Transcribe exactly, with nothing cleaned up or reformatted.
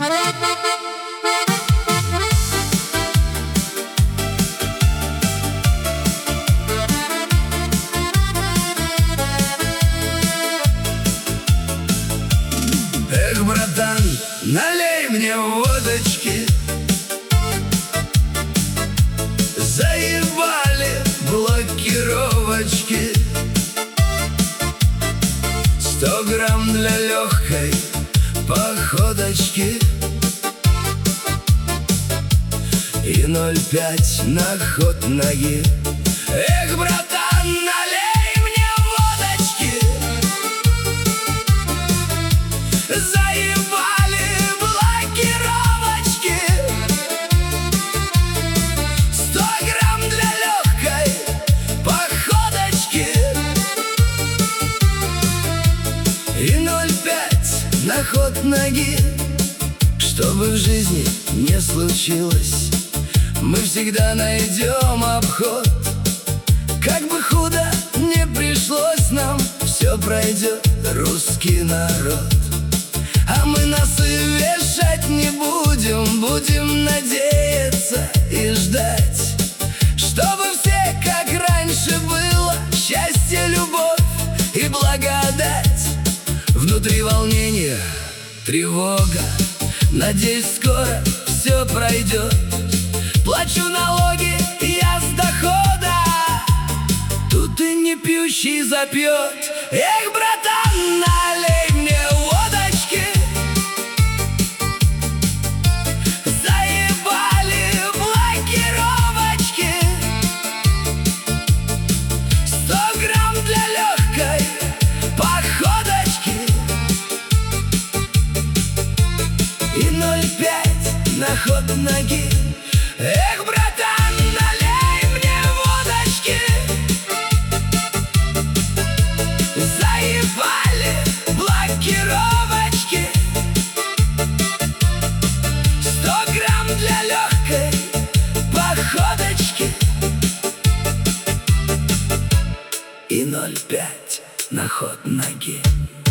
Эх, братан, налей мне водочки. Заебали блокировочки. Сто грамм для легкой походочки и ноль пять на ход ноги. Эх, братан, налей мне водочки. Заебали блокировочки. Сто грамм для легкой походочки и ноль пять на ход ноги. Что бы в жизни не случилось, мы всегда найдем обход. Как бы худо не пришлось нам, все пройдет, русский народ. А мы носы вешать не будем, будем надеяться и ждать, чтобы все как раньше было, счастье, любовь и благодать. Внутри волнение, тревога, надеюсь, скоро все пройдет. Плачу налоги я с дохода, тут и не пьющий запьет. Эх, братан, налей мне водочки. Заебали блокировочки. Сто грамм для легкой походочки и ноль пять на ход ноги. Эх, братан, налей мне водочки. Заебали блокировочки. Сто грамм для легкой походочки и ноль пять на ход ноги.